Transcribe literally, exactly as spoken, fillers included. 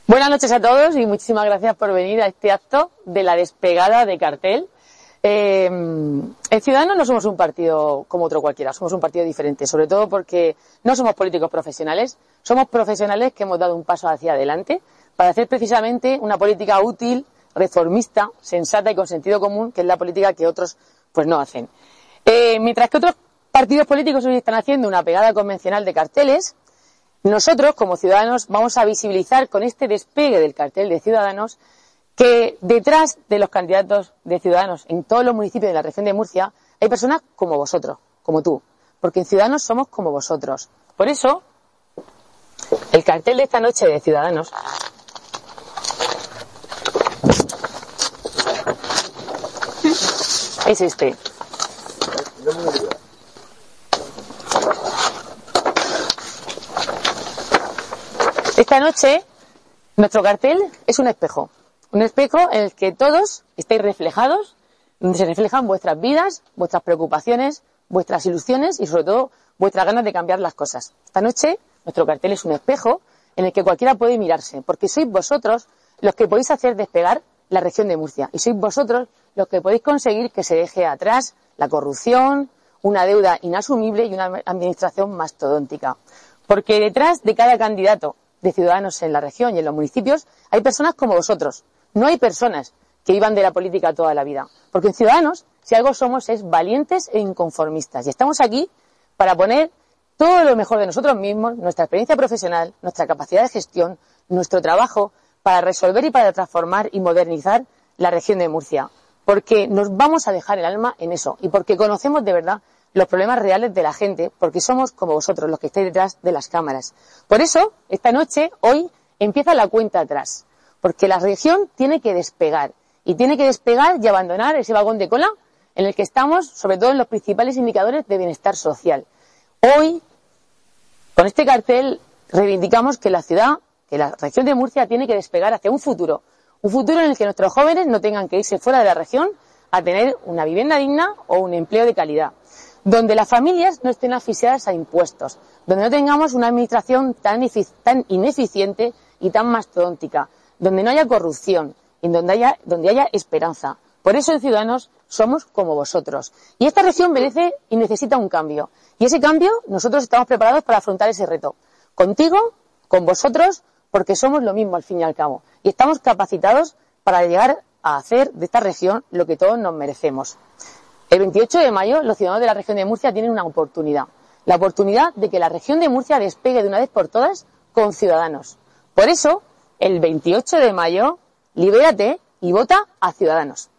Buenas noches a todos y muchísimas gracias por venir a este acto de la despegada de cartel. Eh, en Ciudadanos no somos un partido como otro cualquiera, somos un partido diferente, sobre todo porque no somos políticos profesionales, somos profesionales que hemos dado un paso hacia adelante para hacer precisamente una política útil, reformista, sensata y con sentido común, que es la política que otros pues no hacen. Eh, mientras que otros partidos políticos hoy están haciendo una pegada convencional de carteles, nosotros, como Ciudadanos, vamos a visibilizar con este despegue del cartel de Ciudadanos que detrás de los candidatos de Ciudadanos en todos los municipios de la región de Murcia hay personas como vosotros, como tú, porque en Ciudadanos somos como vosotros. Por eso, el cartel de esta noche de Ciudadanos es este. Esta noche, nuestro cartel es un espejo. Un espejo en el que todos estáis reflejados, donde se reflejan vuestras vidas, vuestras preocupaciones, vuestras ilusiones y sobre todo vuestras ganas de cambiar las cosas. Esta noche, nuestro cartel es un espejo en el que cualquiera puede mirarse, porque sois vosotros los que podéis hacer despegar la región de Murcia y sois vosotros los que podéis conseguir que se deje atrás la corrupción, una deuda inasumible y una administración mastodóntica. Porque detrás de cada candidato de Ciudadanos en la región y en los municipios hay personas como vosotros. No hay personas que vivan de la política toda la vida. Porque en Ciudadanos, si algo somos, es valientes e inconformistas. Y estamos aquí para poner todo lo mejor de nosotros mismos, nuestra experiencia profesional, nuestra capacidad de gestión, nuestro trabajo, para resolver y para transformar y modernizar la región de Murcia. Porque nos vamos a dejar el alma en eso. Y porque conocemos de verdad los problemas reales de la gente, porque somos como vosotros, los que estáis detrás de las cámaras. Por eso, esta noche, hoy, empieza la cuenta atrás. Porque la región tiene que despegar. Y tiene que despegar y abandonar ese vagón de cola en el que estamos, sobre todo en los principales indicadores de bienestar social. Hoy, con este cartel, reivindicamos que la ciudad, que la región de Murcia tiene que despegar hacia un futuro. Un futuro en el que nuestros jóvenes no tengan que irse fuera de la región a tener una vivienda digna o un empleo de calidad. Donde las familias no estén asfixiadas a impuestos, donde no tengamos una administración tan, tan ineficiente y tan mastodóntica, donde no haya corrupción y donde haya, donde haya esperanza. Por eso en Ciudadanos somos como vosotros. Y esta región merece y necesita un cambio. Y ese cambio nosotros estamos preparados para afrontar ese reto. Contigo, con vosotros, porque somos lo mismo al fin y al cabo. Y estamos capacitados para llegar a hacer de esta región lo que todos nos merecemos. El veintiocho de mayo, los ciudadanos de la región de Murcia tienen una oportunidad. La oportunidad de que la región de Murcia despegue de una vez por todas con Ciudadanos. Por eso, el veintiocho de mayo, libérate y vota a Ciudadanos.